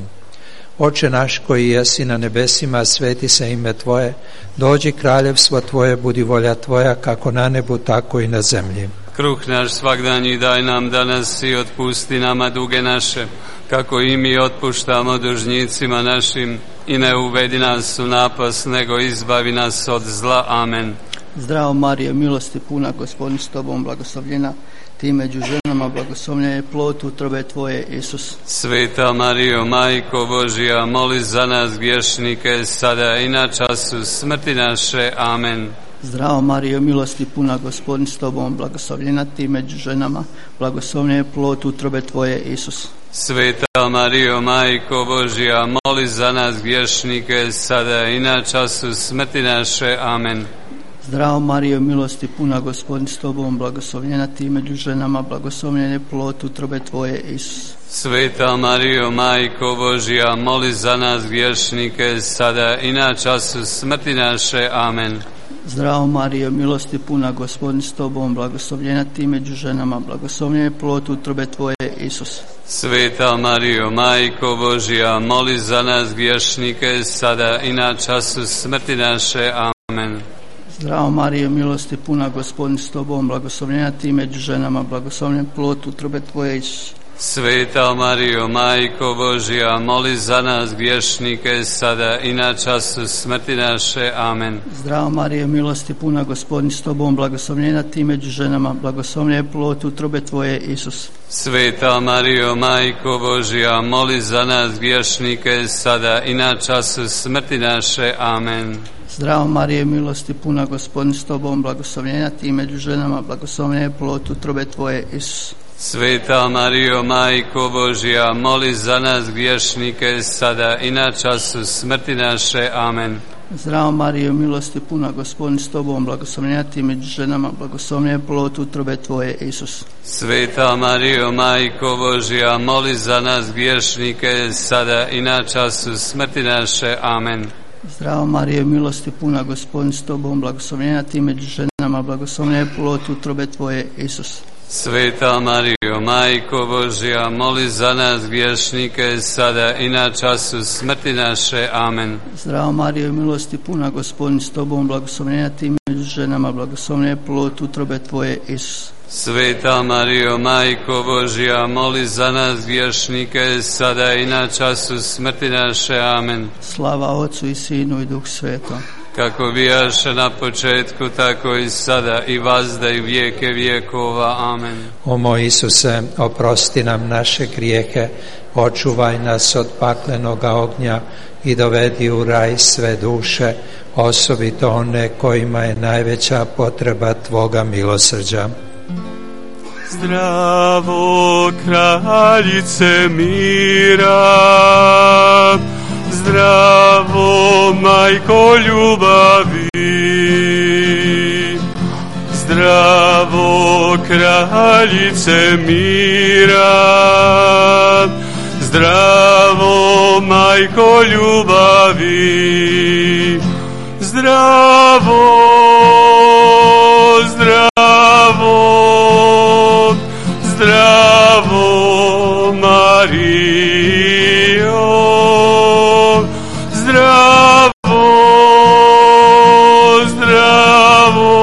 Oče naš koji jesi na nebesima, sveti se ime Tvoje, dođi kraljevstvo Tvoje, budi volja Tvoja, kako na nebu, tako i na zemlji.
Kruh naš svagdanji daj nam danas i otpusti nama duge naše, kako i mi otpuštamo dužnicima našim, i ne uvedi nas u napast, nego izbavi nas od zla. Amen.
Zdravo Marijo, milosti puna, Gospodin s Tobom, blagoslovljena ti među ženama, blagoslovljen je plod utrobe Tvoje, Isus.
Sveta Marijo, Majko Božja, moli za nas griješnike, sada i na času smrti naše. Amen.
Zdravo Marijo, milosti puna, Gospodin s Tobom, blagoslovljena ti među ženama, blagoslovljen je plod utrobe Tvoje, Isus.
Sveta Marijo, Majko Božja, moli za nas griješnike, sada i na času smrti naše. Amen.
Zdravo Marijo, milosti puna, Gospodin s Tobom, blagoslovljena ti među ženama, blagoslovljen je plod utrobe Tvoje, Isus.
Sveta Marijo, Majko Božja, moli za nas griješnike, sada i na času smrti naše. Amen.
Zdravo Marijo, milosti puna, Gospodin s Tobom, blagoslovljena ti među ženama, blagoslovljen je plod utrobe Tvoje, Isus.
Sveta Marijo, Majko Božja, moli za nas griješnike, sada i na času smrti naše. Amen.
Zdravo Marijo, milosti puna, Gospodin s Tobom, blagoslovljena ti među ženama, blagoslovljen plod utrobe Tvoje, Isus.
Sveta Marijo, Majko Božja, moli za nas griješnike, sada i na času smrti naše. Amen.
Zdravo Marijo, milosti puna, Gospodin s Tobom, blagoslovljena ti među ženama, blagoslovljen je plod utrobe Tvoje, Isus.
Sveta Marijo, Majko Božja, moli za nas griješnike, sada i na času smrti naše. Amen.
Zdravo Marijo, milosti puna, Gospodin s Tobom, blagoslovljena ti među ženama, blagoslovljen je plod utrobe Tvoje, Isus.
Sveta Marijo, Majko Božja, moli za nas griješnike, sada i na času smrti naše. Amen.
Zdravo Marijo, milosti puna, Gospodin s Tobom, blagoslovljena ti među ženama, blagoslovljen je plod utrobe Tvoje, Isus.
Sveta Marijo, Majko Božja, moli za nas griješnike, sada i na času smrti naše. Amen.
Zdravo Marijo, milosti puna, Gospodin s Tobom, blagoslovljena ti među ženama, blagoslovljen je plod utrobe Tvoje, Isus.
Sveta Marijo, Majko Božja, moli za nas griješnike, sada i na času smrti naše. Amen.
Zdravo Marijo, milosti puna, Gospodin s tobom, blagoslovljena ti među ženama, blagoslovljen je plod utrobe tvoje, Isus.
Sveta Marijo, Majko Božja, moli za nas griješnike, sada i na času smrti naše. Amen.
Slava Otcu i Sinu i Duh Svetom.
Kako bijaše na početku, tako i sada i vazda i vijeke vijekova. Amen.
O moj Isuse, oprosti nam naše grijehe, očuvaj nas od paklenoga ognja i dovedi u raj sve duše, osobito one kojima je najveća potreba Tvoga milosrđa.
Zdravo, kraljice mira, zdravo, majko ljubavi, zdravo, kraljice mira, zdravo, majko ljubavi, zdravo, zdravo, zdravo, Marijo, zdravo, zdravo,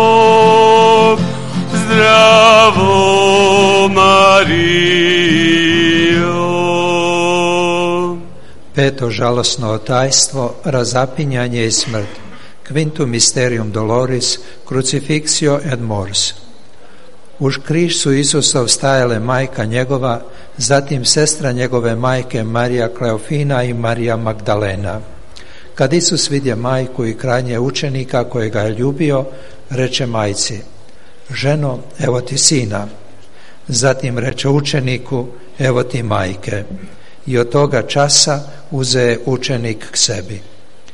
zdravo, Marijo.
Peto žalosno tajstvo, razapinjanje i smrt. Quintum mysterium doloris, crucifixio et mors. Uz križ su Isusov stajale majka njegova, zatim sestra njegove majke Marija Kleofina i Marija Magdalena. Kad Isus vidje majku i krajnje učenika kojega je ljubio, reče majci: ženo, evo ti sina. Zatim reče učeniku: evo ti majke. I od toga časa uze učenik k sebi.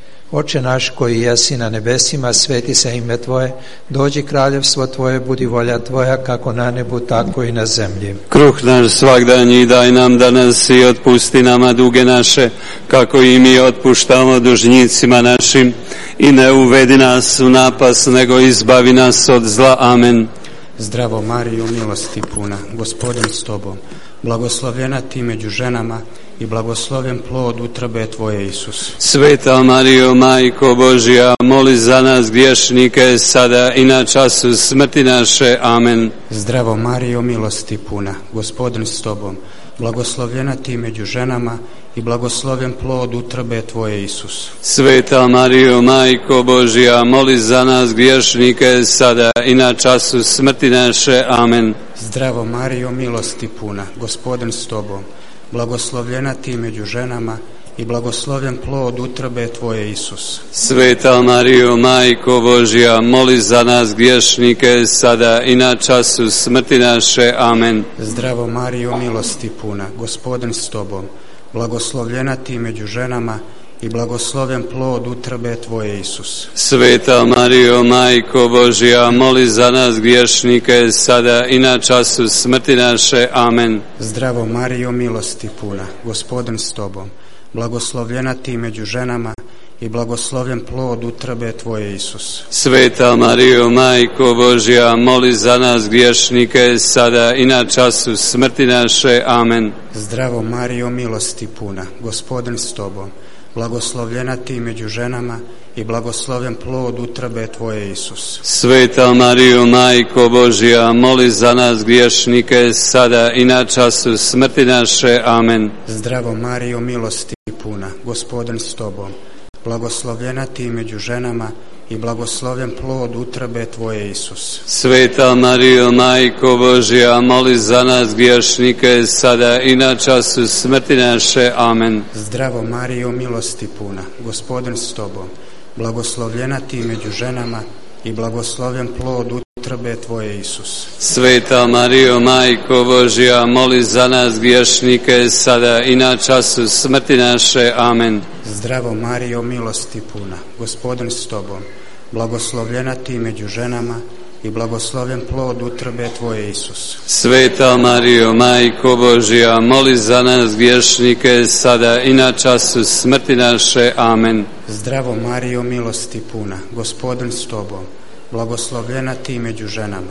Oče naš koji jesi na nebesima, sveti se ime Tvoje, dođi kraljevstvo Tvoje, budi volja Tvoja kako na nebu, tako i na zemlji.
Kruh naš svagdanji daj nam danas i otpusti nama duge naše, kako i mi otpuštamo dužnicima našim, i ne uvedi nas u napas, nego izbavi nas od zla. Amen.
Zdravo Marijo, milosti puna, Gospodin s tobom, blagoslovljena ti među ženama i blagoslovljen plod utrobe tvoje, Isus.
Sveta Marijo, Majko Božja, moli za nas griješnike, sada i na času smrti naše. Amen.
Zdravo Marijo, milosti puna, Gospodin s tobom, blagoslovljena ti među ženama i blagoslovljen plod utrobe tvoje, Isus.
Sveta Marijo, Majko Božja, moli za nas griješnike, sada i na času smrti naše. Amen.
Zdravo Marijo, milosti puna, Gospodin s tobom, blagoslovljena ti među ženama i blagoslovljen plod utrobe tvoje, Isus.
Sveta Marijo, Majko Božja, moli za nas griješnike, sada i na času smrti naše. Amen.
Zdravo Marijo, milosti puna, Gospodin s tobom, blagoslovljena ti među ženama i blagoslovljen plod utrobe tvoje, Isus.
Sveta Marijo, Majko Božja, moli za nas griješnike, sada i na času smrti naše. Amen.
Zdravo Marijo, milosti puna, Gospodin s tobom, blagoslovljena ti među ženama i blagoslovljen plod utrobe tvoje, Isus.
Sveta Marijo, Majko Božja, moli za nas griješnike, sada i na času smrti naše. Amen.
Zdravo Marijo, milosti puna, Gospodin s tobom, blagoslovljena ti među ženama i blagoslovljen plod utrobe tvoje, Isus.
Sveta Marijo, Majko Božja, moli za nas griješnike, sada i na času smrti naše. Amen.
Zdravo Marijo, milosti puna, Gospodin s tobom, blagoslovljena ti među ženama i blagoslovljen plod utrobe tvoje, Isus.
Sveta Marijo, Majko Božja, moli za nas griješnike, sada i na času smrti naše. Amen.
Zdravo Marijo, milosti puna, Gospodin s tobom, blagoslovljena ti među ženama i blagoslovljen plod utrobe tvoje, Isus.
Sveta Marijo, Majko Božja, moli za nas griješnike, sada i na času smrti naše. Amen.
Zdravo Marijo, milosti puna, Gospodin s tobom, blagoslovljena ti među ženama i blagoslovljen plod utrobe tvoje, Isus.
Sveta Marijo, Majko Božja, moli za nas griješnike, sada i na času smrti naše. Amen.
Zdravo Marijo, milosti puna, Gospodin s tobom, blagoslovljena ti među ženama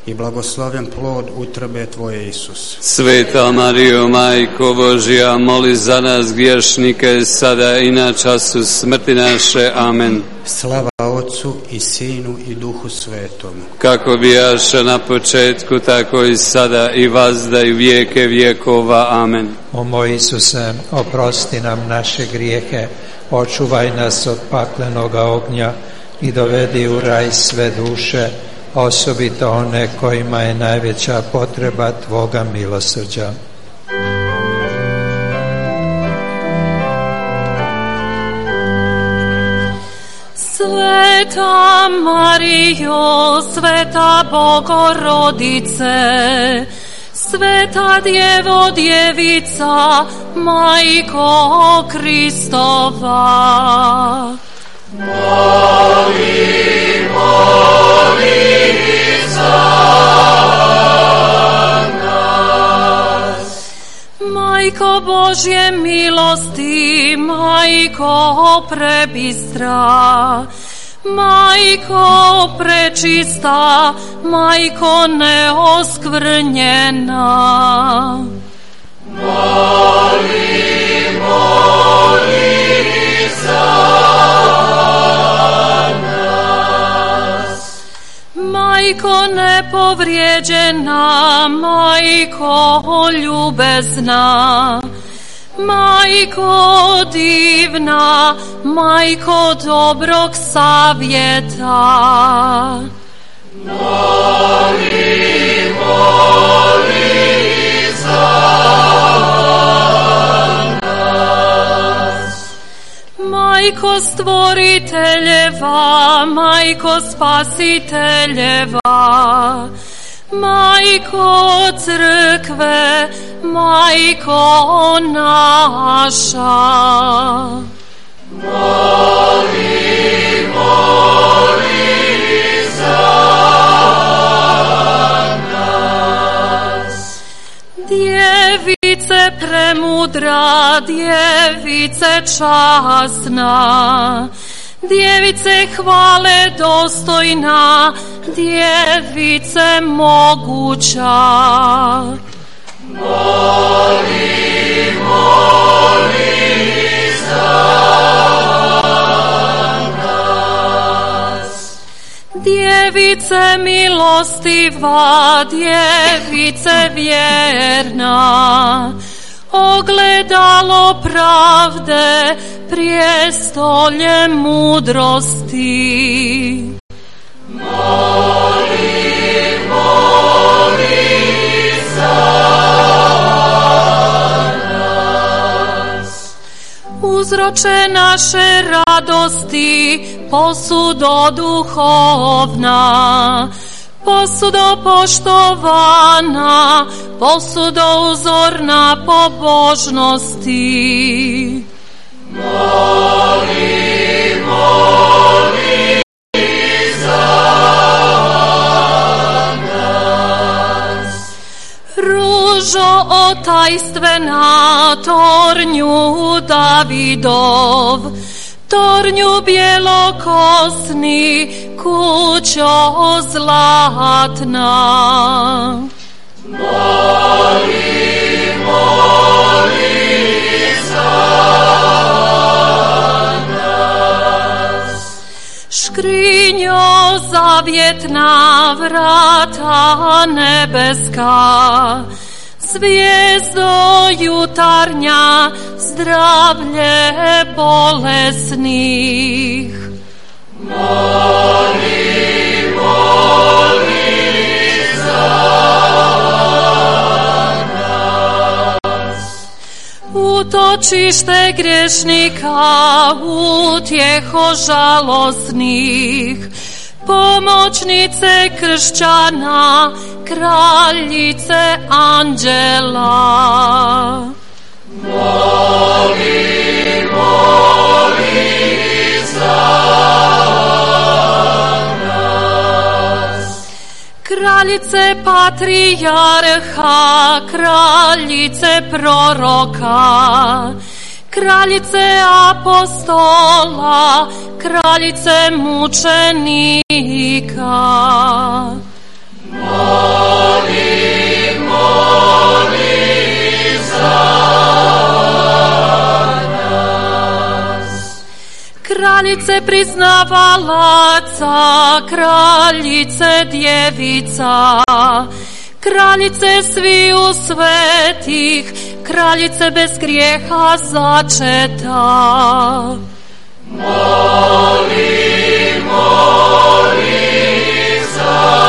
i blagosloven plod utrobe Tvoje, Isus.
Sveta Marijo, Majko Božja, moli za nas griješnike, sada i na času smrti naše. Amen.
Slava Otcu i Sinu i Duhu Svetomu.
Kako bijaše na početku, tako i sada i vazda i vijeke vjekova. Amen.
O moj Isuse, oprosti nam naše grijehe, očuvaj nas od paklenoga ognja i dovedi u raj sve duše, osobito one kojima je najveća potreba Tvoga milosrđa.
Sveta Marijo, sveta Bogorodice, sveta Djevo, Djevica, Majko Kristova, moli za nas. Majko Božje milosti, Majko prebistra, Majko prečista, Majko neoskvrnjena, moli za nas. Majko nepovrijeđena, Majko ljubezna, Majko divna, Majko dobrog savjeta, moli za nas. Majko stvoriteljeva, Majko spasiteljeva, Majko crkve, Majko naša, moli za nas. Djevice premudra, djevice časna, djevice hvale dostojna, djevice moguća, moli za nas. Djevice milostiva, djevice vjerna, ogledalo pravde, prijestolje mudrosti, moli za nas. Uzroče naše radosti, posudo duhovna, posudo poštovana, posudo uzorna pobožnosti, moli za nas. Ružo otajstvena, tornju Davidov, tornju bjelokosni, kućo zlatna, moli za nas. Škrinjo zavjetna, vrata nebeska, zvijezdo jutarnja, zdravlje bolesnih, moli za nas. Utočište grešnika, utjeho žalosnih, pomoćnice kršćana, kraljice anđela, moli za nas. Kraljice patrijarha, kraljice proroka, kraljice apostola, kraljice mučenika, kraljice priznavalaca, kraljice djevica, kraljice sviju svetih, kraljice bez grijeha začeta.
Moli, moli za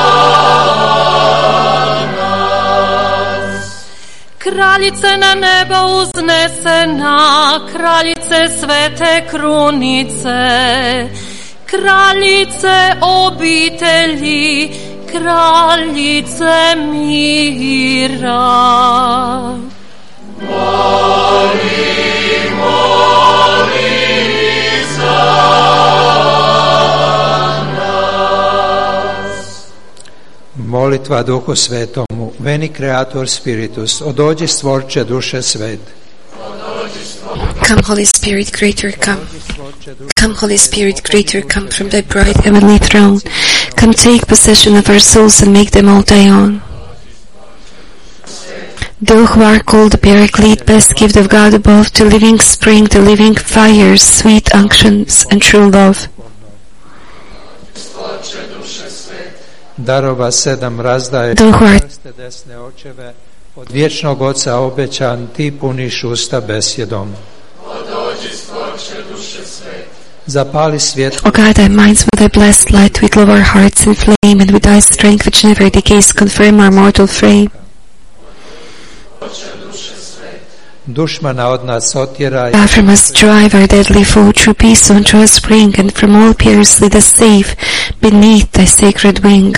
nas.
Kraljice na nebo uznesena, kraljice svete krunice, kraljice obitelji, kraljice mira.
Moli, moli za nas.
Molitva Duhu Svetomu, veni Creator Spiritus, odođi stvorče duše svet.
Come, Holy Spirit, greater, come. Come, Holy Spirit, greater, come from thy bright heavenly throne. Come take possession of our souls and make them all thy own. Thou who are called the Paraclete, best gift of God above, the living spring, the living fire, sweet unctions and true love.
Darova sedam razdaje, prste desne očeve, od vječnog Oca obećan, ti puniš usta besjedom. Zapali svjetlo.
O God, thy minds with thy blessed light, we glow our hearts in flame, and with thy strength which never decays, confirm our mortal frame.
Dušmana od nas otjeraj.
Thou from us drive our deadly foe, true peace unto us bring, and from all perils lead us safe beneath thy sacred wing.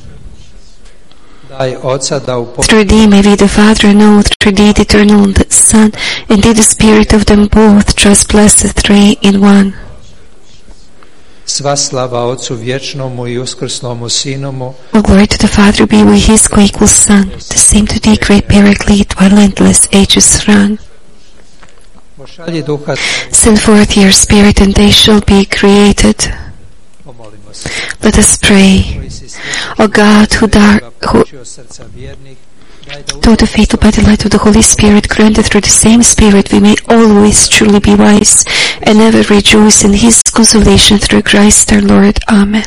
Daj Oca da
Through thee may we the Father know, through thee the eternal Son, and thee the Spirit of them both, trust blessed three in one.
Sva slava Otcu vječnomu i uskrsnomu Sinomu.
All glory to the Father be with his co-equal Son, the same to thee, great Paraclete, while endless ages run. Send forth your Spirit, and they shall be created. Let us pray. O God, who taught the faithful by the light of the Holy Spirit, granted through the same Spirit we may always truly be wise and ever rejoice in his consolation through Christ our Lord. Amen.